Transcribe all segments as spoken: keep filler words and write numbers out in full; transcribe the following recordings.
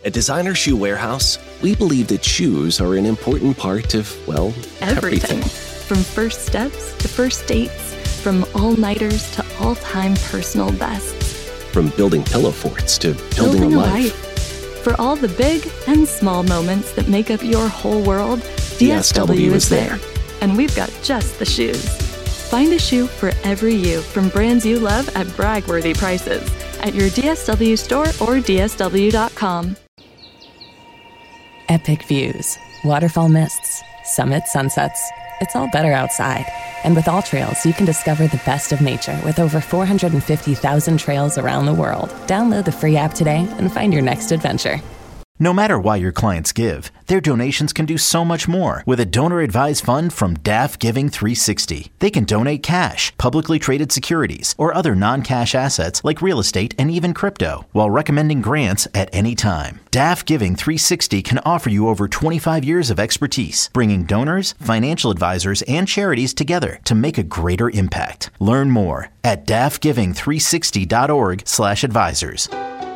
At Designer Shoe Warehouse, we believe that shoes are an important part of, well, everything. Everything. From first steps to first dates, from all-nighters to all-time personal bests. From building pillow forts to building, Building a a life. life. For all the big and small moments that make up your whole world, D S W is there. And we've got just the shoes. Find a shoe for every you from brands you love at brag-worthy prices at your D S W store or D S W dot com. Epic views, waterfall mists, summit sunsets. It's all better outside. And with All Trails, you can discover the best of nature with over four hundred fifty thousand trails around the world. Download the free app today and find your next adventure. No matter why your clients give, their donations can do so much more with a donor-advised fund from D A F Giving three sixty. They can donate cash, publicly traded securities, or other non-cash assets like real estate and even crypto, while recommending grants at any time. D A F Giving three sixty can offer you over twenty-five years of expertise, bringing donors, financial advisors, and charities together to make a greater impact. Learn more at D A F giving three sixty dot org slash advisors.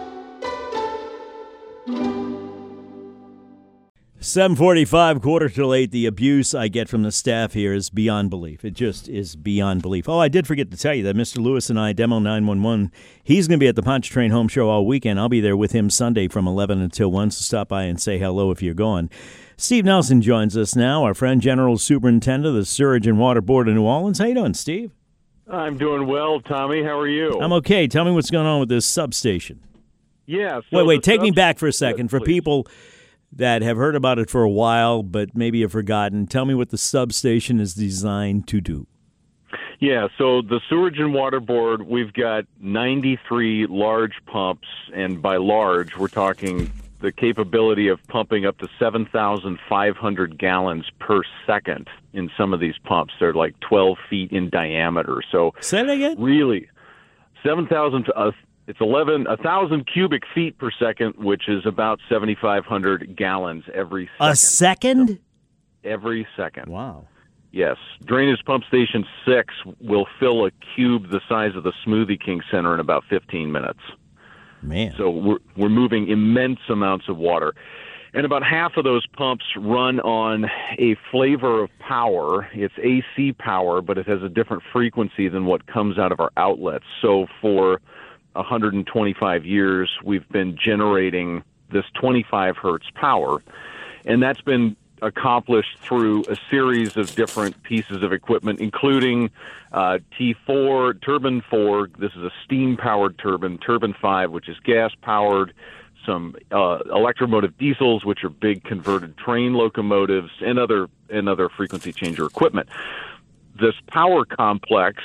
seven forty-five, quarter till eight. The abuse I get from the staff here is beyond belief. It just is beyond belief. Oh, I did forget to tell you that Mister Lewis and I, Demo nine one one, he's going to be at the Pontchartrain Home Show all weekend. I'll be there with him Sunday from eleven until one, so stop by and say hello if you're going. Steve Nelson joins us now, our friend, General Superintendent of the Sewerage and Water Board of New Orleans. How you doing, Steve? I'm doing well, Tommy. How are you? I'm okay. Tell me what's going on with this substation. Yeah. So wait, wait. Take sub- me back for a second. Yes, for please. people that have heard about it for a while but maybe have forgotten, tell me what the substation is designed to do. Yeah, so the Sewerage and Water Board, we've got ninety-three large pumps, and by large, we're talking the capability of pumping up to seven thousand five hundred gallons per second in some of these pumps. They're like twelve feet in diameter. So Say that again? really, seven thousand, uh, it's eleven, one thousand cubic feet per second, which is about seventy-five hundred gallons every second. A second? Every second. Wow. Yes. Drainage Pump Station six will fill a cube the size of the Smoothie King Center in about fifteen minutes. Man. So we're, we're moving immense amounts of water. And about half of those pumps run on a flavor of power. It's A C power, but it has a different frequency than what comes out of our outlets. So for one hundred twenty-five years, we've been generating this twenty-five hertz power. And that's been accomplished through a series of different pieces of equipment, including uh, T four, Turbine four, this is a steam-powered turbine, Turbine five, which is gas-powered, some uh, electromotive diesels, which are big converted train locomotives, and other, and other frequency changer equipment. This power complex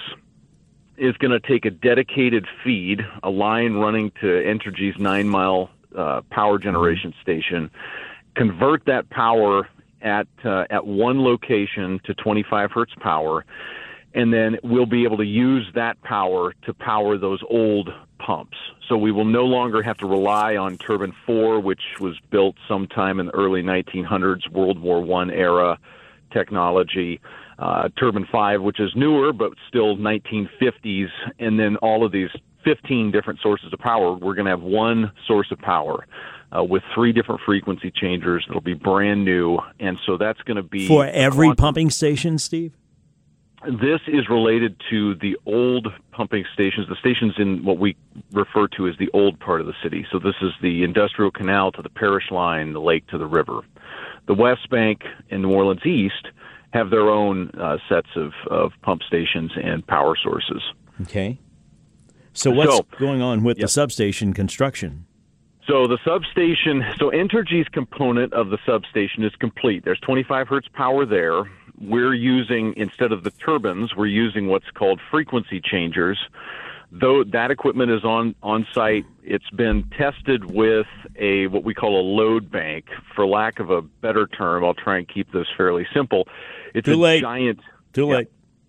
is going to take a dedicated feed, a line running to Entergy's nine-mile uh, power generation station, convert that power at uh, at one location to twenty-five hertz power, and then we'll be able to use that power to power those old pumps. So we will no longer have to rely on Turbine four, which was built sometime in the early nineteen hundreds, World War One era technology, uh, Turbine five, which is newer but still nineteen fifties, and then all of these fifteen different sources of power. We're going to have one source of power. Uh, with three different frequency changers that'll be brand new, and so that's going to be... For every quantum- pumping station, Steve? This is related to the old pumping stations, the stations in what we refer to as the old part of the city. So this is the Industrial Canal to the Parish Line, the lake to the river. The West Bank and New Orleans East have their own uh, sets of, of pump stations and power sources. Okay. So what's so, going on with yep. the substation construction? So the substation, so Entergy's component of the substation is complete. There's twenty-five hertz power there. We're using, instead of the turbines, we're using what's called frequency changers. Though that equipment is on, on site, it's been tested with a what we call a load bank. For lack of a better term, I'll try and keep this fairly simple. It's Too a late. giant. Too yeah. late.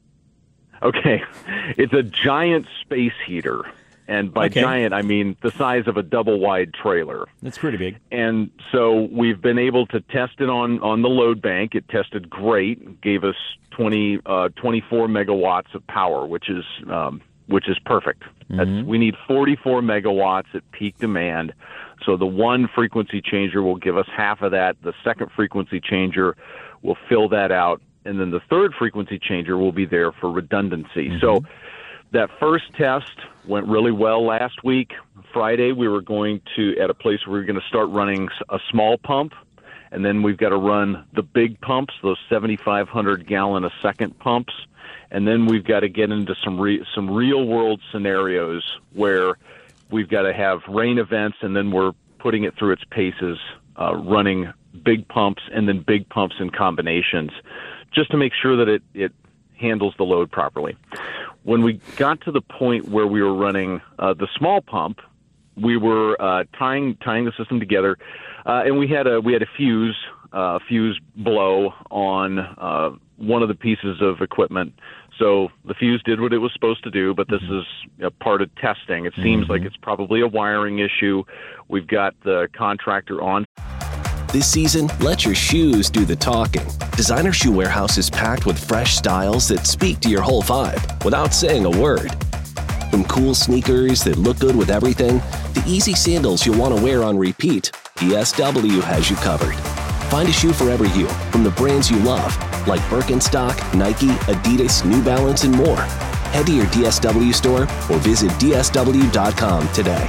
Okay. It's a giant space heater. And by okay. giant, I mean the size of a double-wide trailer. That's pretty big. And so we've been able to test it on, on the load bank. It tested great, gave us twenty, uh, twenty-four megawatts of power, which is um, which is perfect. Mm-hmm. That's, we need forty-four megawatts at peak demand. So the one frequency changer will give us half of that. The second frequency changer will fill that out. And then the third frequency changer will be there for redundancy. Mm-hmm. So that first test went really well last week. Friday, we were going to, at a place where we were going to start running a small pump, and then we've got to run the big pumps, those seventy-five hundred gallon a second pumps, and then we've got to get into some re- some real-world scenarios where we've got to have rain events, and then we're putting it through its paces, uh, running big pumps and then big pumps in combinations, just to make sure that it, it handles the load properly. When we got to the point where we were running uh, the small pump, we were uh, tying tying the system together, uh, and we had a we had a fuse uh, fuse blow on uh, one of the pieces of equipment. So the fuse did what it was supposed to do, but this mm-hmm. is a part of testing. It seems mm-hmm. like it's probably a wiring issue. We've got the contractor on. This season, let your shoes do the talking. Designer Shoe Warehouse is packed with fresh styles that speak to your whole vibe without saying a word. From cool sneakers that look good with everything, to easy sandals you'll want to wear on repeat, D S W has you covered. Find a shoe for every you from the brands you love, like Birkenstock, Nike, Adidas, New Balance, and more. Head to your D S W store or visit D S W dot com today.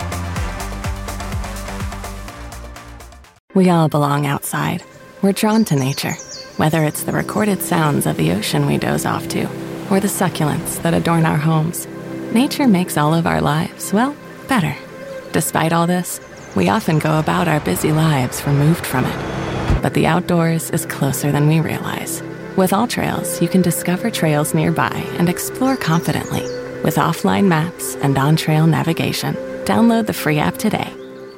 We all belong outside. We're drawn to nature, whether it's the recorded sounds of the ocean we doze off to, or the succulents that adorn our homes. Nature makes all of our lives, well, better. Despite all this, we often go about our busy lives removed from it. But the outdoors is closer than we realize. With AllTrails, you can discover trails nearby and explore confidently. With offline maps and on-trail navigation, download the free app today.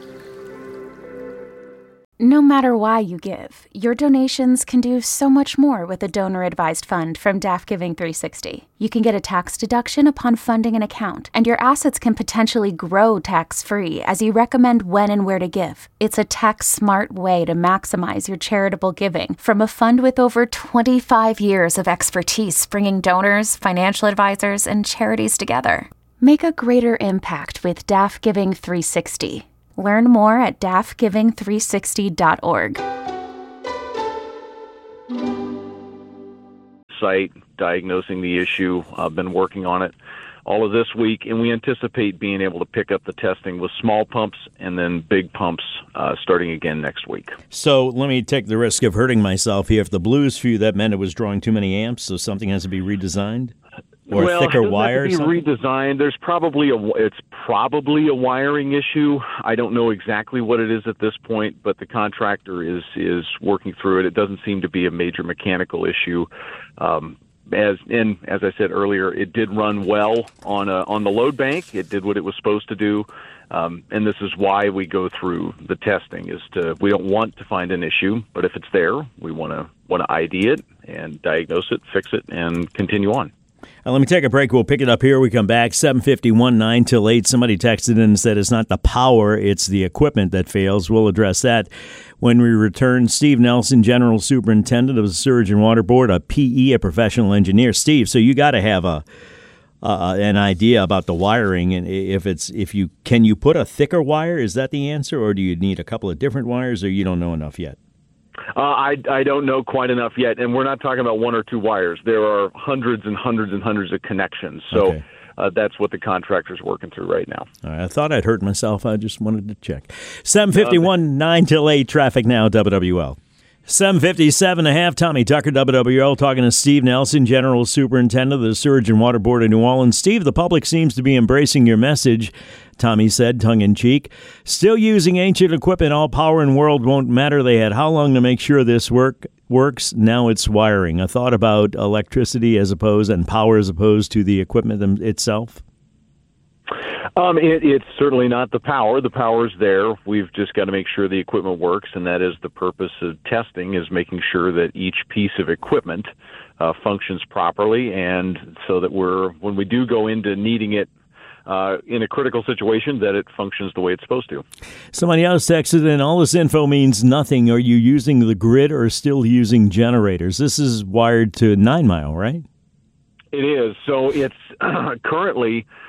No matter why you give, your donations can do so much more with a donor-advised fund from D A F Giving three sixty. You can get a tax deduction upon funding an account, and your assets can potentially grow tax-free as you recommend when and where to give. It's a tax-smart way to maximize your charitable giving from a fund with over twenty-five years of expertise bringing donors, financial advisors, and charities together. Make a greater impact with D A F Giving three sixty. Learn more at D A F giving three sixty dot org. Site diagnosing the issue. I've been working on it all of this week, and we anticipate being able to pick up the testing with small pumps and then big pumps uh, starting again next week. So let me take the risk of hurting myself here. If the blues fuse, that meant it was drawing too many amps, so something has to be redesigned? Or well, a thicker it wire have to be or something? redesigned. There's probably a it's probably a wiring issue. I don't know exactly what it is at this point, but the contractor is is working through it. It doesn't seem to be a major mechanical issue. Um, as and as I said earlier, it did run well on a, on the load bank. It did what it was supposed to do, um, and this is why we go through the testing. Is to we don't want to find an issue, but if it's there, we want to want to I D it and diagnose it, fix it, and continue on. Uh, let me take a break. We'll pick it up here. We come back, seven fifty-one, nine till eight. Somebody texted in and said it's not the power, it's the equipment that fails. We'll address that when we return. Steve Nelson, General Superintendent of the Sewage and Water Board, a P E, a professional engineer. Steve, so you got to have a uh, an idea about the wiring, and if it's if you can you put a thicker wire? Is that the answer, or do you need a couple of different wires, or you don't know enough yet? Uh, I, I don't know quite enough yet, and we're not talking about one or two wires. There are hundreds and hundreds and hundreds of connections, so okay. uh, that's what the contractor's working through right now. All right, I thought I'd hurt myself. I just wanted to check. seven fifty-one, nine till eight, traffic now, W W L. seven fifty-seven and a half, Tommy Tucker, W W L, talking to Steve Nelson, General Superintendent of the Sewage and Water Board of New Orleans. Steve, the public seems to be embracing your message, Tommy said, tongue-in-cheek. Still using ancient equipment, all power in world won't matter. They had how long to make sure this work works? Now it's wiring. A thought about electricity as opposed and power as opposed to the equipment itself? Um, it, it's certainly not the power. The power's there. We've just got to make sure the equipment works, and that is the purpose of testing, is making sure that each piece of equipment uh, functions properly, and so that we're when we do go into needing it Uh, in a critical situation, that it functions the way it's supposed to. Somebody else texted in, all this info means nothing. Are you using the grid or still using generators? This is wired to Nine Mile, right? It is. So it's uh, currently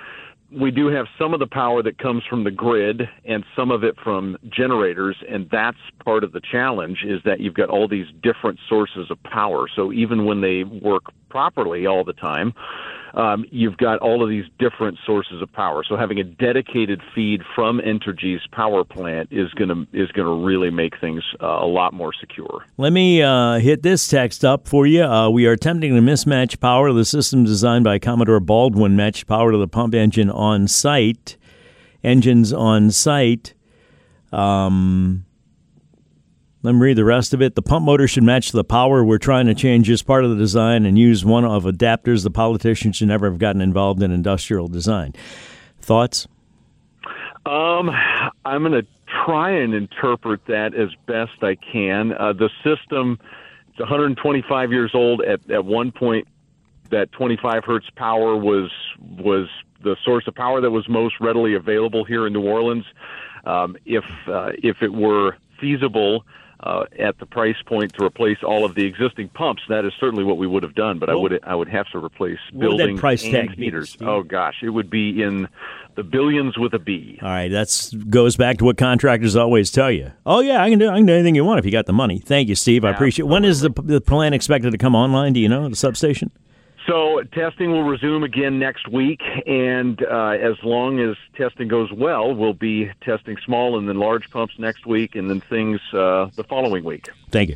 we do have some of the power that comes from the grid and some of it from generators, and that's part of the challenge, is that you've got all these different sources of power. So even when they work properly all the time, um, you've got all of these different sources of power. So having a dedicated feed from Entergy's power plant is going to is going to really make things uh, a lot more secure. Let me uh, hit this text up for you. Uh, we are attempting to mismatch power to the system designed by Commodore Baldwin, match power to the pump engine on site. Engines on site. Um, let me read the rest of it. The pump motor should match the power. We're trying to change this part of the design and use one of adapters. The politicians should never have gotten involved in industrial design. Thoughts? Um, I'm going to try and interpret that as best I can. Uh, the system, it's one hundred twenty-five years old. At, at one point, that twenty-five hertz power was was the source of power that was most readily available here in New Orleans. Um, if uh, if it were feasible uh, at the price point to replace all of the existing pumps, that is certainly what we would have done. But well, I would I would have to replace buildings and heaters. Oh gosh, it would be in the billions with a B. All right, that's goes back to what contractors always tell you. Oh yeah, I can do I can do anything you want if you got the money. Thank you, Steve. I appreciate it. When is the the plant expected to come online? Do you know, the substation? So testing will resume again next week, and uh, as long as testing goes well, we'll be testing small and then large pumps next week, and then things uh, the following week. Thank you.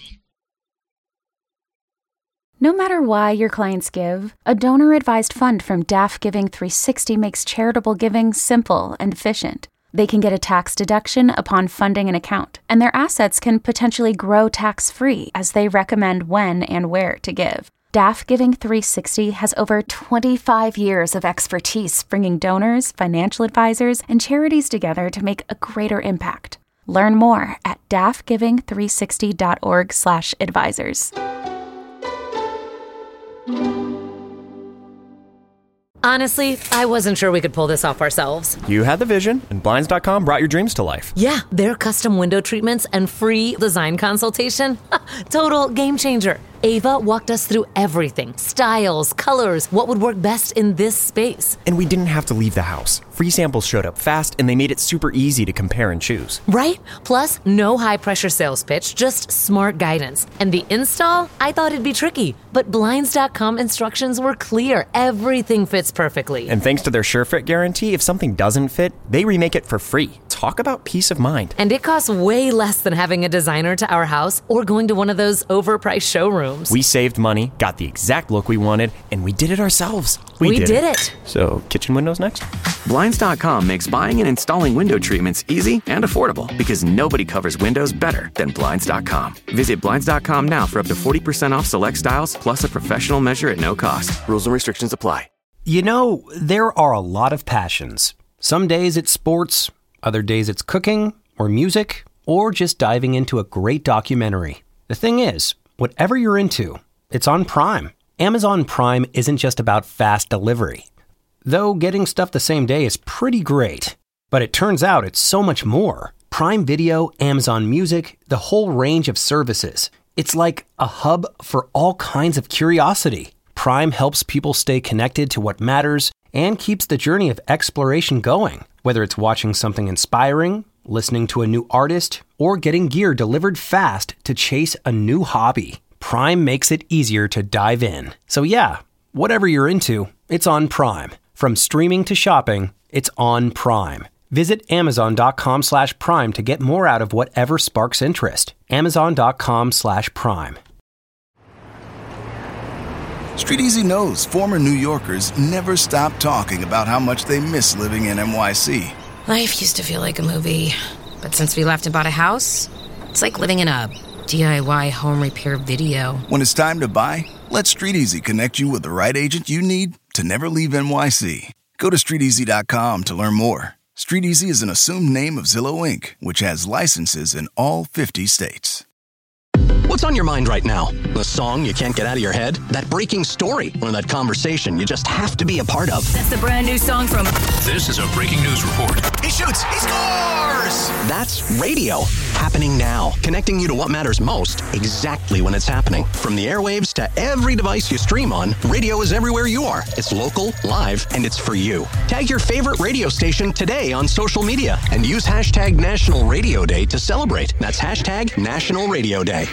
No matter why your clients give, a donor-advised fund from D A F Giving three sixty makes charitable giving simple and efficient. They can get a tax deduction upon funding an account, and their assets can potentially grow tax-free as they recommend when and where to give. D A F Giving three sixty has over twenty-five years of expertise bringing donors, financial advisors, and charities together to make a greater impact. Learn more at daffgiving three sixty dot org slash advisors. Honestly, I wasn't sure we could pull this off ourselves. You had the vision, and Blinds dot com brought your dreams to life. Yeah, their custom window treatments and free design consultation. Total game changer. Ava walked us through everything. Styles, colors, what would work best in this space. And we didn't have to leave the house. Free samples showed up fast, and they made it super easy to compare and choose. Right? Plus, no high-pressure sales pitch, just smart guidance. And the install? I thought it'd be tricky. But Blinds dot com instructions were clear. Everything fits perfectly. And thanks to their SureFit guarantee, if something doesn't fit, they remake it for free. Talk about peace of mind. And it costs way less than having a designer to our house or going to one of those overpriced showrooms. We saved money, got the exact look we wanted, and we did it ourselves. We, we did, did it. it. So, kitchen windows next? Blinds dot com makes buying and installing window treatments easy and affordable because nobody covers windows better than Blinds dot com. Visit Blinds dot com now for up to forty percent off select styles plus a professional measure at no cost. Rules and restrictions apply. You know, there are a lot of passions. Some days it's sports, other days it's cooking or music or just diving into a great documentary. The thing is, whatever you're into, it's on Prime. Amazon Prime isn't just about fast delivery. Though getting stuff the same day is pretty great. But it turns out it's so much more. Prime Video, Amazon Music, the whole range of services. It's like a hub for all kinds of curiosity. Prime helps people stay connected to what matters and keeps the journey of exploration going. Whether it's watching something inspiring, listening to a new artist, or getting gear delivered fast to chase a new hobby, Prime makes it easier to dive in. So yeah, whatever you're into, it's on Prime. From streaming to shopping, it's on Prime. Visit Amazon dot com slash Prime to get more out of whatever sparks interest. Amazon dot com slash Prime. StreetEasy knows former New Yorkers never stop talking about how much they miss living in N Y C. Life used to feel like a movie, but since we left and bought a house, it's like living in a D I Y home repair video. When it's time to buy, let StreetEasy connect you with the right agent you need to never leave N Y C. Go to street easy dot com to learn more. StreetEasy is an assumed name of Zillow Incorporated, which has licenses in all fifty states. What's on your mind right now? The song you can't get out of your head? That breaking story? Or that conversation you just have to be a part of? That's the brand new song from... This is a breaking news report. He shoots! He scores! That's radio. Happening now. Connecting you to what matters most, exactly when it's happening. From the airwaves to every device you stream on, radio is everywhere you are. It's local, live, and it's for you. Tag your favorite radio station today on social media and use hashtag National Radio Day to celebrate. That's hashtag National Radio Day.